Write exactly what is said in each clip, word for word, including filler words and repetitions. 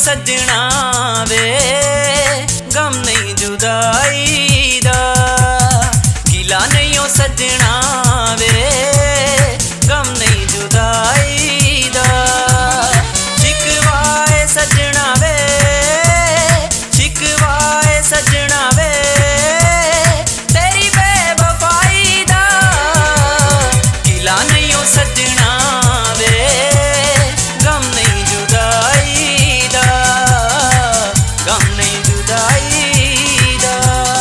सजना वे गम नहीं जुदाई दा, गिला नहीं ओ सजना वे गम नहीं जुदाई दा। शिकवाए सजना वे शिकवाए सजना वे तेरी बेवफाई दा, गिला नहीं ओ सजना वे गम नहीं जुदाई दा, गम नहीं जुदाई दा।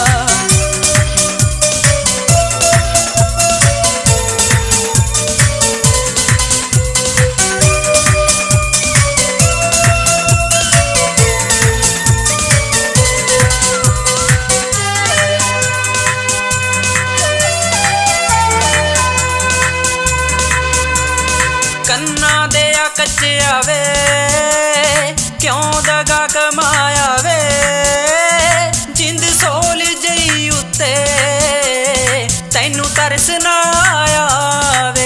कन्ना देया कच्चिया वे क्यों दगा कमाया वे, जिंद सोल जई उत्ते तैनू तरस ना आया वे।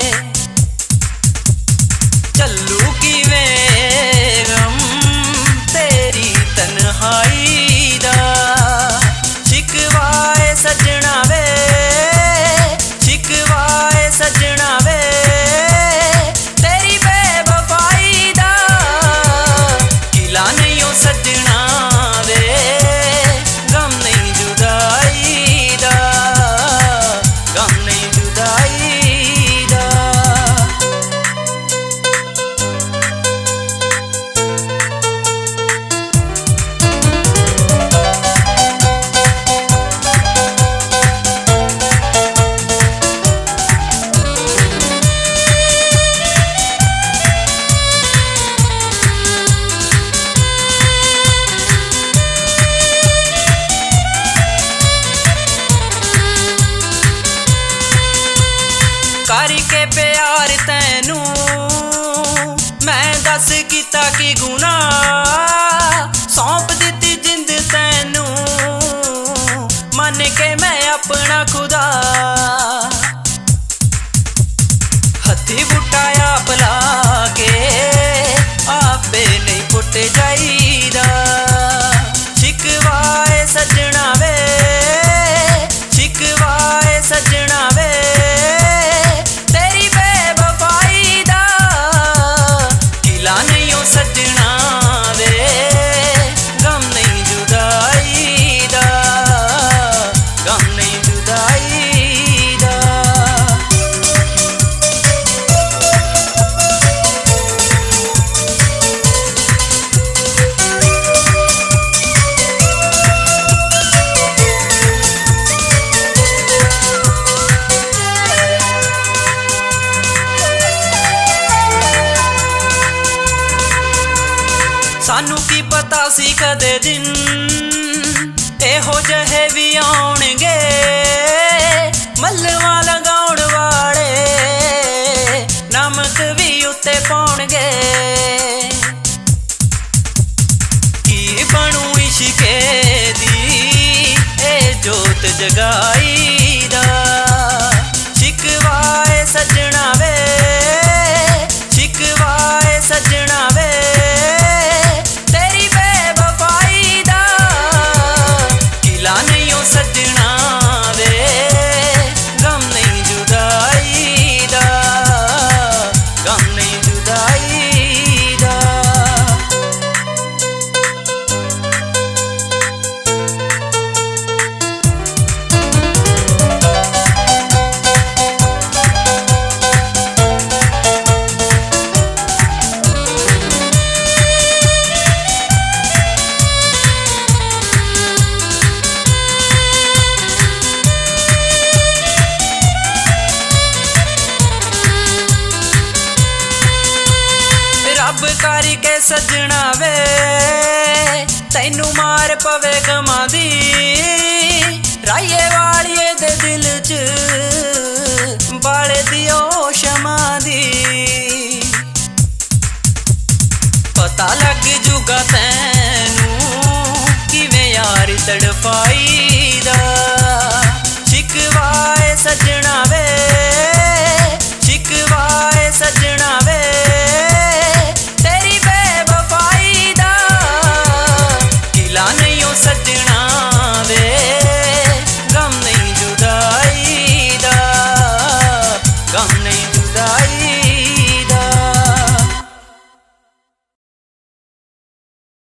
चलू किवें गम तेरी तन्हाई दा, शिकवाए सजना वे शिकवाए सजना वे तेरी बेवफाई दा, गिला नहीं ओ सजना वे गम नहीं जुदाई दा, गम नहीं जुदाई दा। करके प्यार तैनू मैं दस किता की गुना, सौंप दिती जिंद तैनू मन के मैं अपना खुदा। हथी बुटाया पला के आपे नहीं पुट जाईदा, शिकवाए सजना वे शिकवाए सजना वे तेरी बेवफाई दा, गिला नहीं ओ सजना वे गम नहीं जुदाई दा, गम नहीं जुदाई दा। सानू की पता सी कदे दिन एहो जहे भी आउणगे, मलवा लगाउण वाले नमक भी उत्ते पाउणगे। की बनू इश्के दी ए जोत जगाई दा, शिकवाए सजना वे शिकवाए सजना वे तेरी बेवफाई दा, गिला नहीं ओ सजना वे गम नहीं जुदाई दा, गम नहीं जुदाई दा। रब करके सजना वे तैनू मार पवे गमा दी, राइए वालिए दे दिल च बाले दियो क्षमा दी। पता लग जूगा तैनू किवें यार तड़पाई